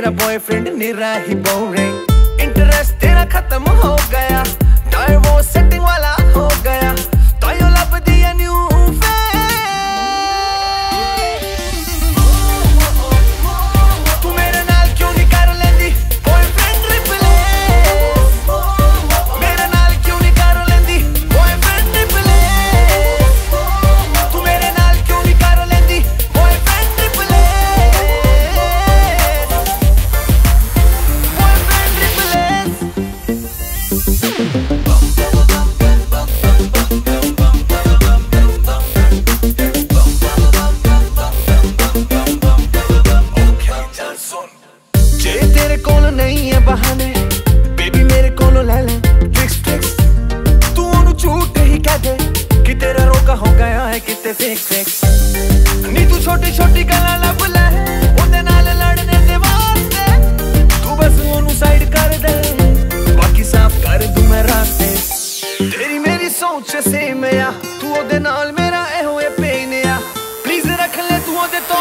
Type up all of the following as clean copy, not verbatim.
तेरा बॉयफ्रेंड निरा ही boring, interest तेरा खत्म हो गया, डाइवोर्स सेटिंग वाला हो गया, तो यू लब दिया न्यू तू मेरे नाल क्यों नहीं कर लेंदी बॉयफ्रेंड रिप्लेस, मेरे नाल क्यों नहीं कर लेंदी बॉयफ्रेंड रिप्लेस, तू मेरे नाल क्यों नहीं कर लेंदी बॉयफ्रेंड रिप्लेस, बॉयफ्रेंड रिप्लेस। जे तेरे कोल नहीं है बहाने बेबी मेरे कोलों ले ले ट्रिक्स, तू उन्हें झूठ ही कह दे कि तेरा रोका हो गया है किते फिक्स, नी तू छोटी छोटी गल्लां लब ले ओदे नाल लड़ने दे वास्ते, तू बस ओनू साइड कर दे बाकी साफ कर दूं मैं रास्ते, तेरी मेरी सोच सेम आ, तू ओदे नाल मेरा एहो ए पेन आ, प्लीज रख ले तू ओदे तो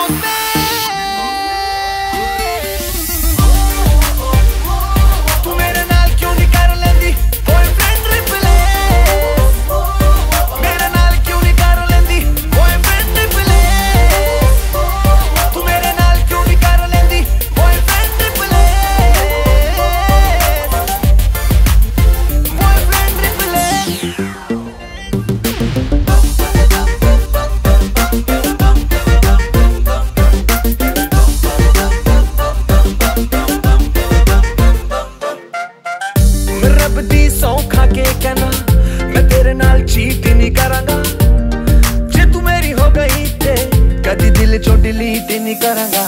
कहना मैं तेरे नाल चीट नहीं करांगा, जे तू मेरी हो गई ते कदी दिल चों डिलीट नहीं करांगा।